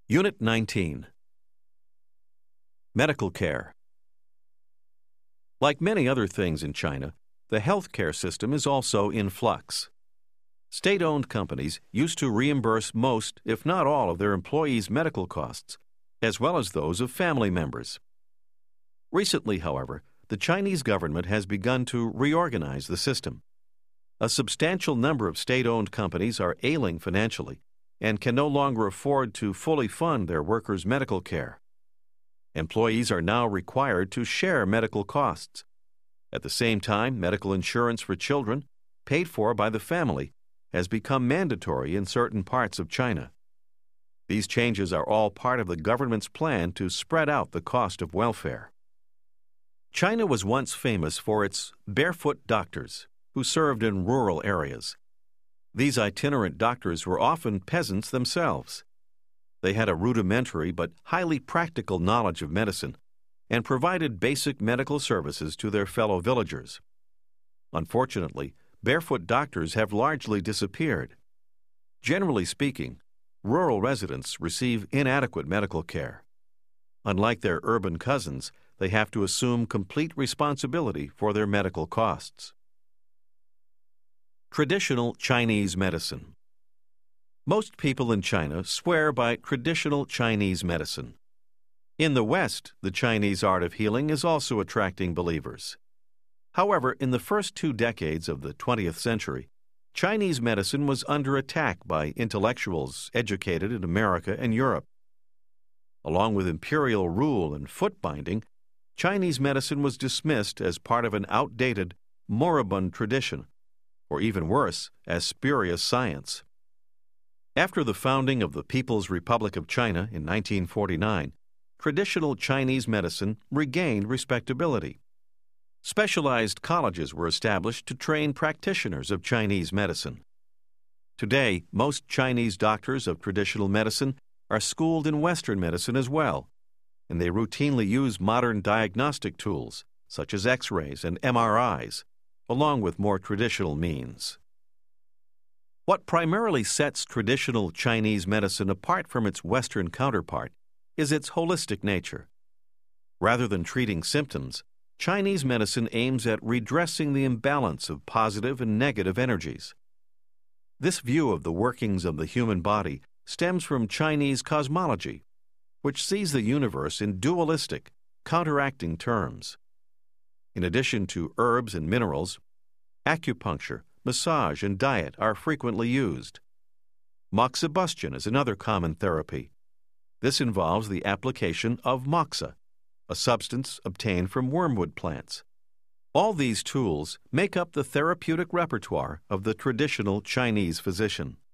Unit 19. Medical Care. Like many other things in China, the healthcare system is also in flux. State-owned companies used to reimburse most, if not all, of their employees' medical costs, as well as those of family members. Recently, however, the Chinese government has begun to reorganize the system. A substantial number of state-owned companies are ailing financially and can no longer afford to fully fund their workers' medical care. Employees are now required to share medical costs. At the same time, medical insurance for children, paid for by the family, has become mandatory in certain parts of China. These changes are all part of the government's plan to spread out the cost of welfare. China was once famous for its barefoot doctors, who served in rural areas. These itinerant doctors were often peasants themselves. They had a rudimentary but highly practical knowledge of medicine and provided basic medical services to their fellow villagers. Unfortunately, barefoot doctors have largely disappeared. Generally speaking, rural residents receive inadequate medical care. Unlike their urban cousins, they have to assume complete responsibility for their medical costs. Traditional Chinese medicine. Most people in China swear by traditional Chinese medicine. In the West, the Chinese art of healing is also attracting believers. However, in the first 2 decades of the 20th century, Chinese medicine was under attack by intellectuals educated in America and Europe. Along with imperial rule and foot binding, Chinese medicine was dismissed as part of an outdated, moribund tradition, or even worse, as spurious science. After the founding of the People's Republic of China in 1949, traditional Chinese medicine regained respectability. Specialized colleges were established to train practitioners of Chinese medicine. Today, most Chinese doctors of traditional medicine are schooled in Western medicine as well, and they routinely use modern diagnostic tools, such as X-rays and MRIs, along with more traditional means. What primarily sets traditional Chinese medicine apart from its Western counterpart is its holistic nature. Rather than treating symptoms, Chinese medicine aims at redressing the imbalance of positive and negative energies. This view of the workings of the human body stems from Chinese cosmology, which sees the universe in dualistic, counteracting terms. In addition to herbs and minerals, acupuncture, massage, and diet are frequently used. Moxibustion is another common therapy. This involves the application of moxa, a substance obtained from wormwood plants. All these tools make up the therapeutic repertoire of the traditional Chinese physician.